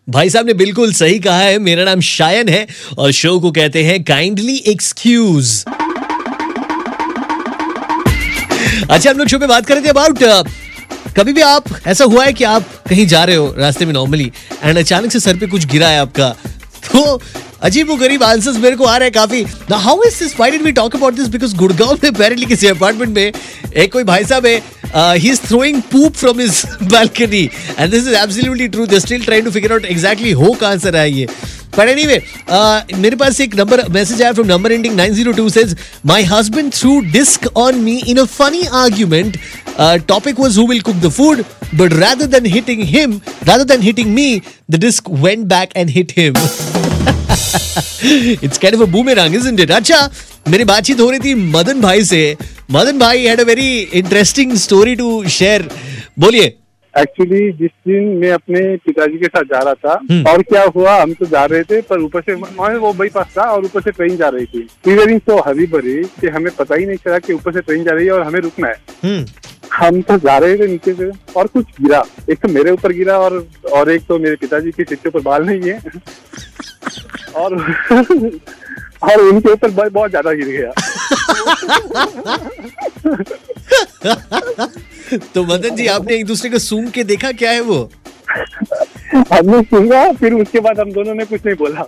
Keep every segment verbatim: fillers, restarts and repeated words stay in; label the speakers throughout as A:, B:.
A: भाई साहब ने बिल्कुल सही कहा है। मेरा नाम शायन है और शो को कहते हैं काइंडली एक्सक्यूज। अच्छा, हम लोग शो पे बात कर रहे थे अबाउट कभी भी आप ऐसा हुआ है कि आप कहीं जा रहे हो रास्ते में नॉर्मली एंड अचानक से सर पे कुछ गिरा है आपका, तो अजीब वो गरीब आंसर्स मेरे को आ रहे हैं काफी। Now how is this, why did we talk about this, because Gurgaon में अपेरेंटली किसी अपार्टमेंट में एक कोई भाई साहब है, he is throwing poop from his balcony and this is absolutely true. They still trying to figure out exactly हो कहां से रहा है ये। But anyway, uh, मेरे पास एक नंबर मैसेज आया from number ending nine zero two says my husband threw disc on me in a funny argument. Uh, topic was who will cook the food, but rather than hitting him, rather than hitting me, the disc went back and hit him. It's kind of a boomerang, isn't it? अच्छा, मेरी बातचीत हो रही थी मदन भाई से। मदन भाई had a very interesting story to share. बोलिए।
B: एक्चुअली जिस दिन मैं अपने पिताजी के साथ जा रहा था और क्या हुआ, हम तो जा रहे थे पर ऊपर से वो बाईपास था और ऊपर से ट्रेन जा रही थी। वी तो हरी भरी कि हमें पता ही नहीं चला कि ऊपर से ट्रेन जा रही है और हमें रुकना है। हम तो जा रहे थे नीचे से और कुछ गिरा, एक तो मेरे ऊपर गिरा और और एक तो मेरे पिताजी के सिर के ऊपर बाल नहीं है और और उनके ऊपर बहुत ज्यादा गिर गया।
A: तो मदन जी, आपने एक दूसरे को सूंघ के देखा क्या है वो?
B: हमने सूंघा, फिर उसके बाद हम दोनों ने कुछ नहीं बोला।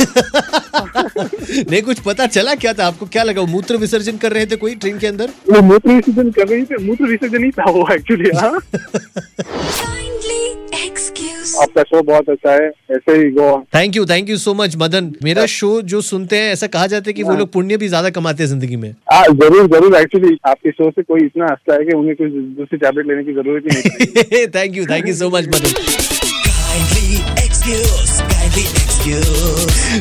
A: नहीं, कुछ पता चला क्या था आपको? क्या लगा, मूत्र विसर्जन कर रहे थे कोई ट्रेन के अंदर?
B: वो मूत्र विसर्जन कर रही थी, मूत्र विसर्जन ही था वो एक्चुअली। हाँ, आपका शो बहुत अच्छा है, ऐसे ही गो।
A: थैंक यू, thank you so much Madan. मेरा शो जो सुनते हैं ऐसा कहा जाता है कि वो लोग पुण्य भी ज्यादा कमाते हैं जिंदगी में।
B: हाँ, जरूर जरूर। एक्चुअली आपके शो से कोई इतना हंसता है कि उन्हें कुछ दूसरी टैबलेट लेने की जरूरत ही नहीं।
A: थैंक यू, thank you so much Madan.
C: Kindly excuse, kindly excuse.